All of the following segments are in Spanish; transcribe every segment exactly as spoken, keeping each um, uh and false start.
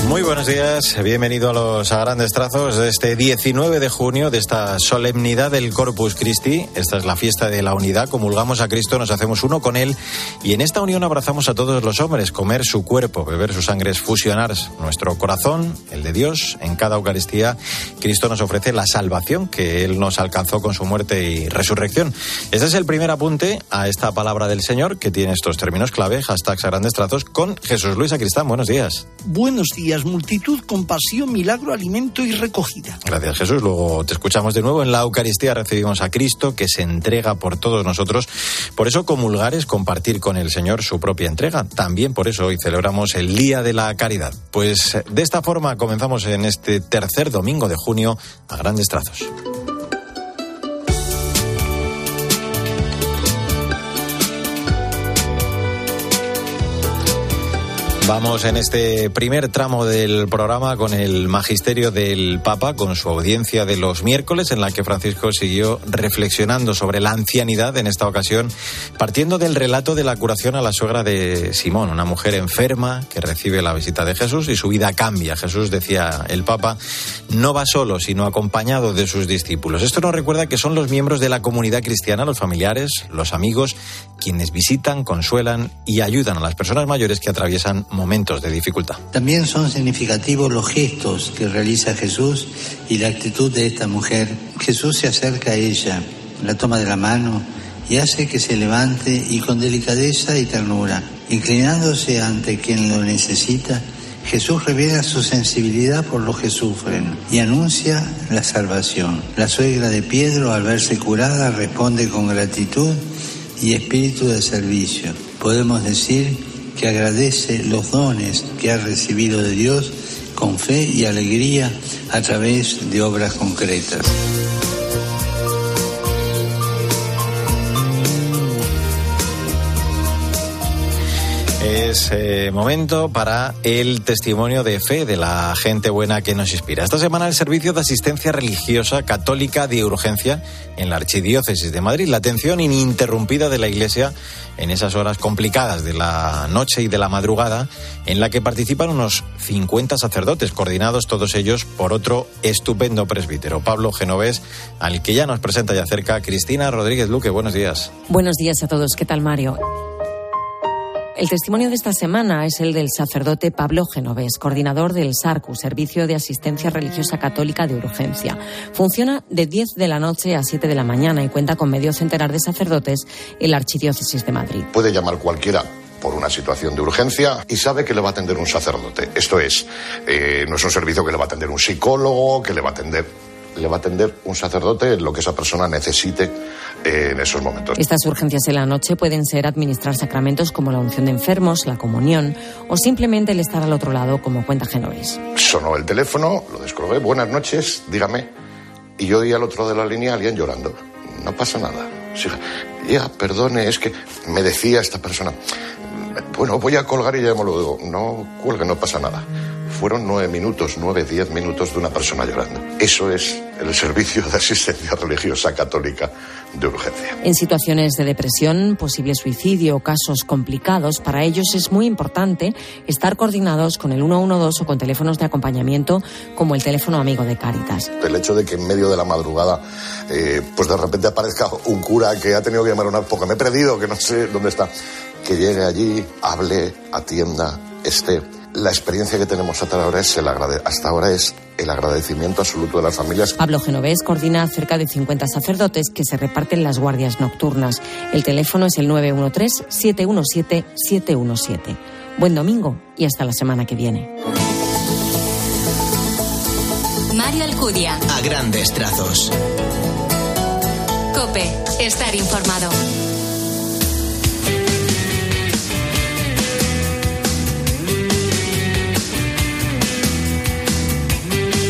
Muy buenos días, bienvenido a los a grandes trazos de este diecinueve de junio, de esta solemnidad del Corpus Christi. Esta es la fiesta de la unidad, comulgamos a Cristo, nos hacemos uno con Él y en esta unión abrazamos a todos los hombres. Comer su cuerpo, beber su sangre es fusionar nuestro corazón, el de Dios. En cada Eucaristía Cristo nos ofrece la salvación que Él nos alcanzó con su muerte y resurrección. Este es el primer apunte a esta palabra del Señor que tiene estos términos clave, hashtags a grandes trazos, con Jesús Luis Sacristán. Buenos días. Buenos días. Multitud, compasión, milagro, alimento y recogida. Gracias, Jesús. Luego te escuchamos de nuevo. En la Eucaristía recibimos a Cristo, que se entrega por todos nosotros. Por eso comulgar es compartir con el Señor su propia entrega. También por eso hoy celebramos el Día de la Caridad. Pues de esta forma comenzamos en este tercer domingo de junio a grandes trazos. Vamos en este primer tramo del programa con el magisterio del Papa, con su audiencia de los miércoles, en la que Francisco siguió reflexionando sobre la ancianidad, en esta ocasión partiendo del relato de la curación a la suegra de Simón, una mujer enferma que recibe la visita de Jesús y su vida cambia. Jesús, decía el Papa, no va solo, sino acompañado de sus discípulos. Esto nos recuerda que son los miembros de la comunidad cristiana, los familiares, los amigos, quienes visitan, consuelan y ayudan a las personas mayores que atraviesan momentos de dificultad. También son significativos los gestos que realiza Jesús y la actitud de esta mujer. Jesús se acerca a ella, la toma de la mano y hace que se levante y con delicadeza y ternura, inclinándose ante quien lo necesita, Jesús revela su sensibilidad por los que sufren y anuncia la salvación. La suegra de Pedro, al verse curada, responde con gratitud y espíritu de servicio. Podemos decir que agradece los dones que ha recibido de Dios con fe y alegría a través de obras concretas. Es eh, momento para el testimonio de fe de la gente buena que nos inspira. Esta semana el Servicio de Asistencia Religiosa Católica de Urgencia en la Archidiócesis de Madrid. La atención ininterrumpida de la Iglesia en esas horas complicadas de la noche y de la madrugada, en la que participan unos cincuenta sacerdotes, coordinados todos ellos por otro estupendo presbítero, Pablo Genovés, al que ya nos presenta ya cerca Cristina Rodríguez Luque. Buenos días. Buenos días a todos. ¿Qué tal, Mario? El testimonio de esta semana es el del sacerdote Pablo Genovés, coordinador del SARCU, Servicio de Asistencia Religiosa Católica de Urgencia. Funciona de diez de la noche a siete de la mañana y cuenta con medio centenar de sacerdotes en la Archidiócesis de Madrid. Puede llamar cualquiera por una situación de urgencia y sabe que le va a atender un sacerdote. Esto es, eh, no es un servicio que le va a atender un psicólogo, que le va a atender... le va a atender un sacerdote en lo que esa persona necesite eh, en esos momentos. Estas urgencias en la noche pueden ser administrar sacramentos como la unción de enfermos, la comunión o simplemente el estar al otro lado, como cuenta Genovés. Sonó el teléfono, lo descolgué, buenas noches, dígame, y yo oí al otro de la línea a alguien llorando. No pasa nada. Sí, ya, perdone, es que me decía esta persona, bueno, voy a colgar y ya me lo digo. No cuelgue, no pasa nada. Fueron nueve minutos, nueve, diez minutos de una persona llorando. Eso es el Servicio de Asistencia Religiosa Católica de Urgencia. En situaciones de depresión, posible suicidio o casos complicados, para ellos es muy importante estar coordinados con el uno uno dos o con teléfonos de acompañamiento como el teléfono amigo de Cáritas. El hecho de que en medio de la madrugada, eh, pues de repente aparezca un cura que ha tenido que llamar a una porque me he perdido, que no sé dónde está, que llegue allí, hable, atienda, esté. La experiencia que tenemos hasta ahora es el, agrade- hasta ahora es el agradecimiento absoluto de las familias. Pablo Genovés coordina a cerca de cincuenta sacerdotes que se reparten las guardias nocturnas. El teléfono es el nueve uno tres, siete uno siete, siete uno siete. Buen domingo y hasta la semana que viene. Mario Alcudia. A grandes trazos. COPE. Estar informado.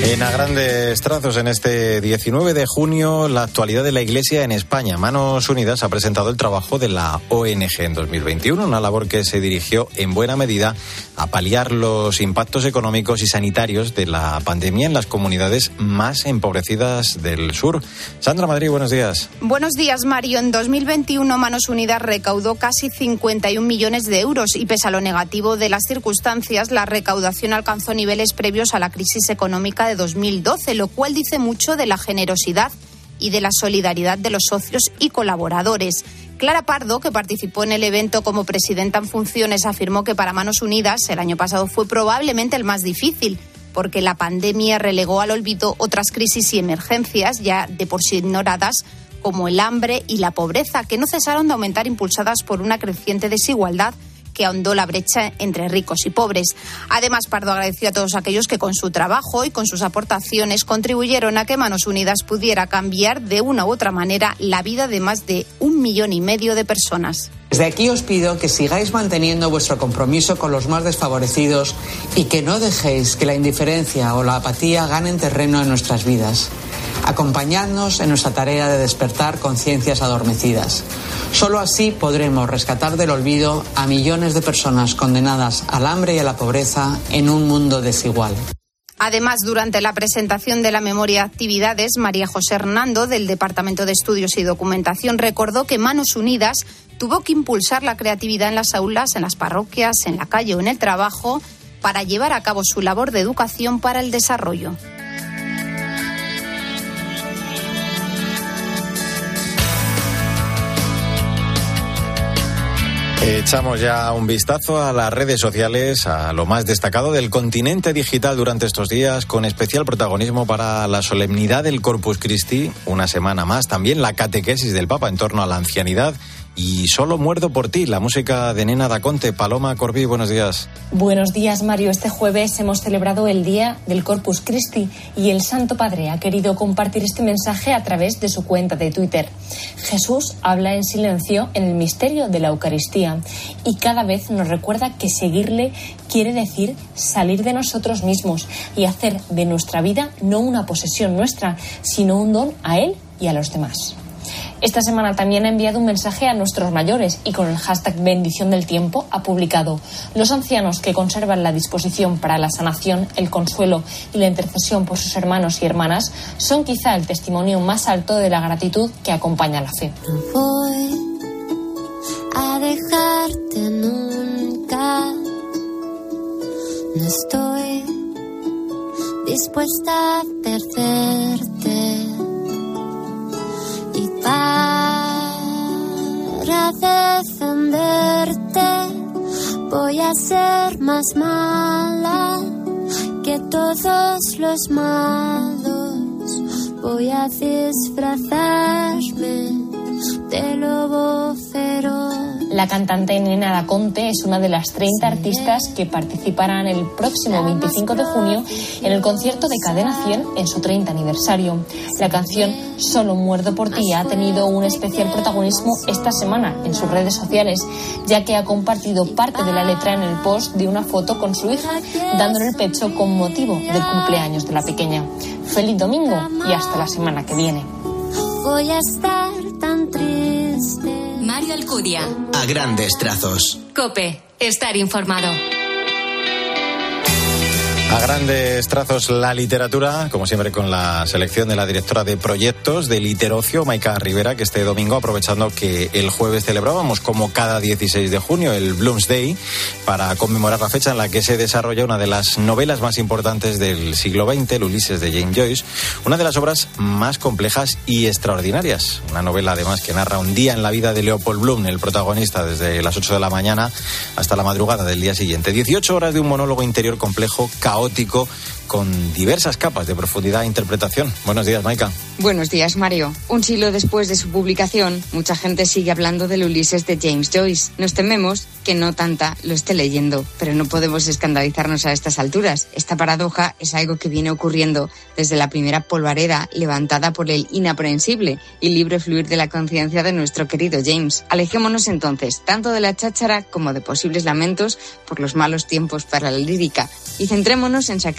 En a grandes trazos, en este diecinueve de junio, la actualidad de la Iglesia en España. Manos Unidas ha presentado el trabajo de la O N G en dos mil veintiuno, una labor que se dirigió en buena medida a paliar los impactos económicos y sanitarios de la pandemia en las comunidades más empobrecidas del sur. Sandra Madrid, buenos días. Buenos días, Mario. En dos mil veintiuno, Manos Unidas recaudó casi cincuenta y un millones de euros y, pese a lo negativo de las circunstancias, la recaudación alcanzó niveles previos a la crisis económica de dos mil doce, lo cual dice mucho de la generosidad y de la solidaridad de los socios y colaboradores. Clara Pardo, que participó en el evento como presidenta en funciones, afirmó que para Manos Unidas el año pasado fue probablemente el más difícil, porque la pandemia relegó al olvido otras crisis y emergencias ya de por sí ignoradas, como el hambre y la pobreza, que no cesaron de aumentar, impulsadas por una creciente desigualdad que ahondó la brecha entre ricos y pobres. Además, Pardo agradeció a todos aquellos que con su trabajo y con sus aportaciones contribuyeron a que Manos Unidas pudiera cambiar de una u otra manera la vida de más de un millón y medio de personas. Desde aquí os pido que sigáis manteniendo vuestro compromiso con los más desfavorecidos y que no dejéis que la indiferencia o la apatía ganen terreno en nuestras vidas. Acompañadnos en nuestra tarea de despertar conciencias adormecidas. Solo así podremos rescatar del olvido a millones de personas condenadas al hambre y a la pobreza en un mundo desigual. Además, durante la presentación de la memoria de actividades, María José Hernando, del Departamento de Estudios y Documentación, recordó que Manos Unidas tuvo que impulsar la creatividad en las aulas, en las parroquias, en la calle o en el trabajo para llevar a cabo su labor de educación para el desarrollo. Echamos ya un vistazo a las redes sociales, a lo más destacado del continente digital durante estos días, con especial protagonismo para la solemnidad del Corpus Christi, una semana más, también la catequesis del Papa en torno a la ancianidad y Solo muerdo por ti, la música de Nena da Conte. Paloma Corbí, buenos días. Buenos días, Mario. Este jueves hemos celebrado el Día del Corpus Christi y el Santo Padre ha querido compartir este mensaje a través de su cuenta de Twitter. Jesús habla en silencio en el misterio de la Eucaristía y cada vez nos recuerda que seguirle quiere decir salir de nosotros mismos y hacer de nuestra vida no una posesión nuestra, sino un don a Él y a los demás. Esta semana también ha enviado un mensaje a nuestros mayores y con el hashtag Bendición del Tiempo ha publicado: los ancianos que conservan la disposición para la sanación, el consuelo y la intercesión por sus hermanos y hermanas son quizá el testimonio más alto de la gratitud que acompaña la fe. No voy a dejarte nunca, no estoy dispuesta a perderte. Y para defenderte voy a ser más mala que todos los malos. Voy a disfrazarme de lobo feroz. La cantante Nena da Conte es una de las treinta artistas que participarán el próximo veinticinco de junio en el concierto de Cadena cien en su treinta aniversario. La canción Solo muerdo por ti ha tenido un especial protagonismo esta semana en sus redes sociales, ya que ha compartido parte de la letra en el post de una foto con su hija, dándole el pecho con motivo del cumpleaños de la pequeña. Feliz domingo y hasta la semana que viene. Voy a estar tan triste. Mario Alcudia. A grandes trazos. COPE. Estar informado. A grandes trazos la literatura, como siempre con la selección de la directora de proyectos de Literocio, Maika Rivera, que este domingo, aprovechando que el jueves celebrábamos como cada dieciséis de junio el Bloomsday, para conmemorar la fecha en la que se desarrolla una de las novelas más importantes del siglo veinte, el Ulises de James Joyce, una de las obras más complejas y extraordinarias. Una novela además que narra un día en la vida de Leopold Bloom, el protagonista, desde las ocho de la mañana hasta la madrugada del día siguiente. dieciocho horas de un monólogo interior complejo, caótico, con diversas capas de profundidad e interpretación. Buenos días, Maika. Buenos días, Mario. Un siglo después de su publicación, mucha gente sigue hablando del Ulises de James Joyce. Nos tememos que no tanta lo esté leyendo, pero no podemos escandalizarnos a estas alturas. Esta paradoja es algo que viene ocurriendo desde la primera polvareda levantada por el inaprehensible y libre fluir de la conciencia de nuestro querido James. Alejémonos entonces tanto de la cháchara como de posibles lamentos por los malos tiempos para la lírica y centrémonos en sacar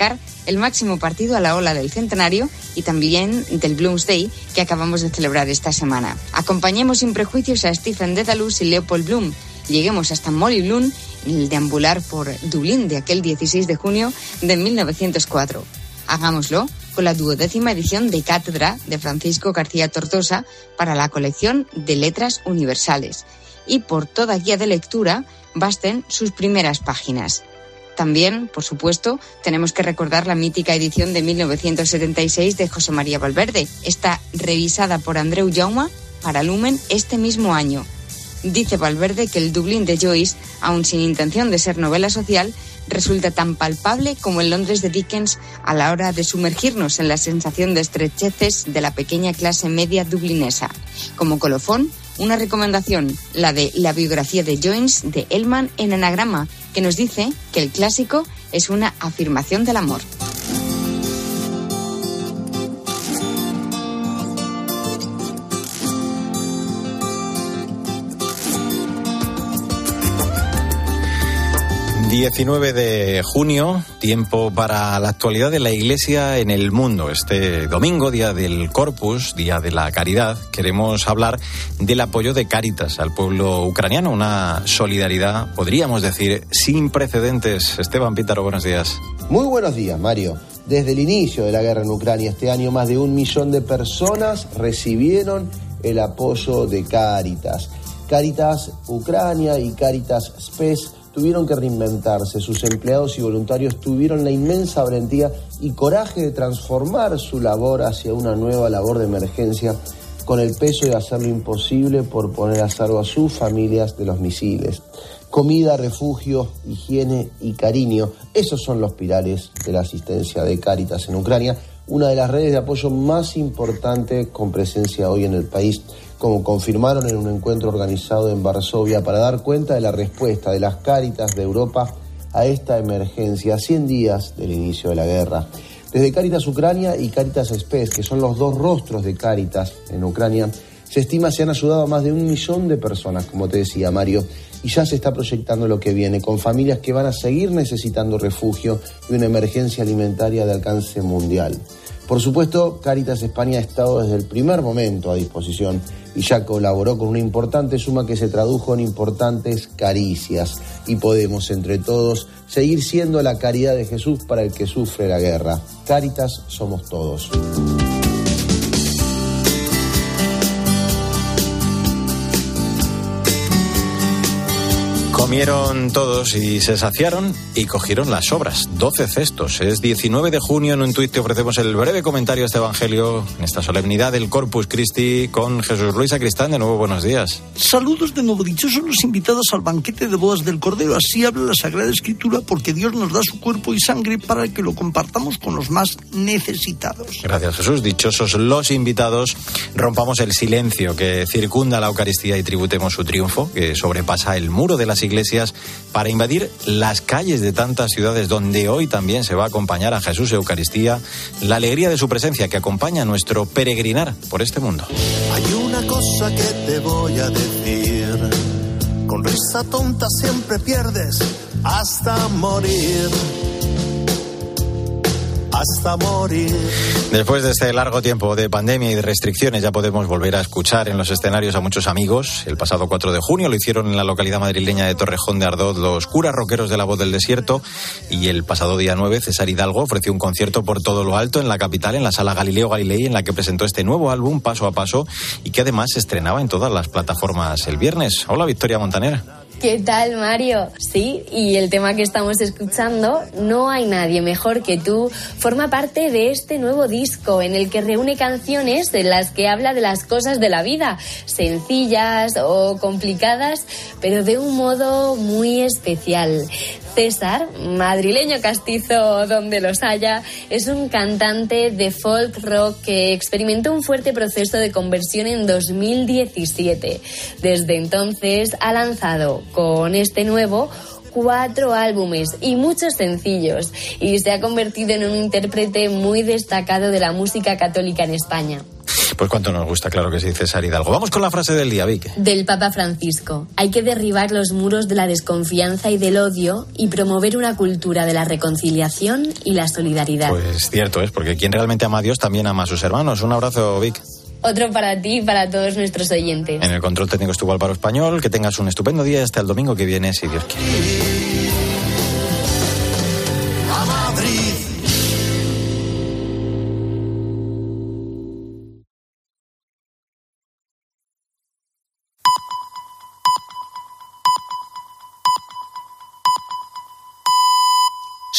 el máximo partido a la ola del centenario y también del Bloomsday que acabamos de celebrar esta semana. Acompañemos sin prejuicios a Stephen Dedalus y Leopold Bloom. Lleguemos hasta Molly Bloom en el deambular por Dublín de aquel dieciséis de junio de mil novecientos cuatro. Hagámoslo con la duodécima edición de Cátedra de Francisco García Tortosa para la colección de Letras Universales. Y por toda guía de lectura basten sus primeras páginas. También, por supuesto, tenemos que recordar la mítica edición de mil novecientos setenta y seis de José María Valverde, esta revisada por Andreu Jauma para Lumen este mismo año. Dice Valverde que el Dublín de Joyce, aun sin intención de ser novela social, resulta tan palpable como el Londres de Dickens a la hora de sumergirnos en la sensación de estrecheces de la pequeña clase media dublinesa. Como colofón, una recomendación, la de La biografía de Joyce de Ellmann en anagrama, que nos dice que el clásico es una afirmación del amor. diecinueve de junio, tiempo para la actualidad de la Iglesia en el mundo. Este domingo, día del Corpus, día de la caridad, queremos hablar del apoyo de Cáritas al pueblo ucraniano, una solidaridad, podríamos decir, sin precedentes. Esteban Pítaro, buenos días. Muy buenos días, Mario. Desde el inicio de la guerra en Ucrania este año, más de un millón de personas recibieron el apoyo de Cáritas. Cáritas Ucrania y Cáritas Spes tuvieron que reinventarse. Sus empleados y voluntarios tuvieron la inmensa valentía y coraje de transformar su labor hacia una nueva labor de emergencia, con el peso de hacer lo imposible por poner a salvo a sus familias de los misiles. Comida, refugio, higiene y cariño, esos son los pilares de la asistencia de Cáritas en Ucrania, una de las redes de apoyo más importantes con presencia hoy en el país, como confirmaron en un encuentro organizado en Varsovia para dar cuenta de la respuesta de las Cáritas de Europa a esta emergencia a cien días del inicio de la guerra. Desde Cáritas Ucrania y Cáritas Spes, que son los dos rostros de Cáritas en Ucrania, se estima se han ayudado a más de un millón de personas, como te decía Mario, y ya se está proyectando lo que viene, con familias que van a seguir necesitando refugio y una emergencia alimentaria de alcance mundial. Por supuesto, Cáritas España ha estado desde el primer momento a disposición y ya colaboró con una importante suma que se tradujo en importantes caricias. Y podemos, entre todos, seguir siendo la caridad de Jesús para el que sufre la guerra. Cáritas somos todos. Comieron todos y se saciaron y cogieron las sobras. doce cestos. Es diecinueve de junio. En un tuit te ofrecemos el breve comentario a este evangelio en esta solemnidad del Corpus Christi con Jesús Luis Sacristán. De nuevo, buenos días. Saludos de nuevo. Dichosos los invitados al banquete de bodas del Cordero. Así habla la Sagrada Escritura, porque Dios nos da su cuerpo y sangre para que lo compartamos con los más necesitados. Gracias, Jesús. Dichosos los invitados. Rompamos el silencio que circunda la Eucaristía y tributemos su triunfo, que sobrepasa el muro de las iglesias, para invadir las calles de tantas ciudades donde hoy también se va a acompañar a Jesús Eucaristía, la alegría de su presencia que acompaña nuestro peregrinar por este mundo. Hay una cosa que te voy a decir, con risa tonta siempre pierdes hasta morir. Hasta morir. Después de este largo tiempo de pandemia y de restricciones ya podemos volver a escuchar en los escenarios a muchos amigos. El pasado cuatro de junio lo hicieron en la localidad madrileña de Torrejón de Ardoz los curas rockeros de la Voz del Desierto, y el pasado día nueve César Hidalgo ofreció un concierto por todo lo alto en la capital, en la sala Galileo Galilei, en la que presentó este nuevo álbum Paso a Paso y que además se estrenaba en todas las plataformas el viernes. Hola, Victoria Montaner. ¿Qué tal, Mario? Sí, y el tema que estamos escuchando, No hay nadie mejor que tú, forma parte de este nuevo disco en el que reúne canciones en las que habla de las cosas de la vida, sencillas o complicadas, pero de un modo muy especial. César, madrileño castizo donde los haya, es un cantante de folk rock que experimentó un fuerte proceso de conversión en dos mil diecisiete. Desde entonces ha lanzado con este nuevo cuatro álbumes y muchos sencillos, y se ha convertido en un intérprete muy destacado de la música católica en España. Pues cuánto nos gusta, claro que sí, César Hidalgo. Vamos con la frase del día, Vic. Del Papa Francisco. Hay que derribar los muros de la desconfianza y del odio y promover una cultura de la reconciliación y la solidaridad. Pues cierto es, porque quien realmente ama a Dios también ama a sus hermanos. Un abrazo, Vic. Otro para ti y para todos nuestros oyentes. En el control técnico estuvo Álvaro Español. Que tengas un estupendo día hasta el domingo que viene, si Dios quiere.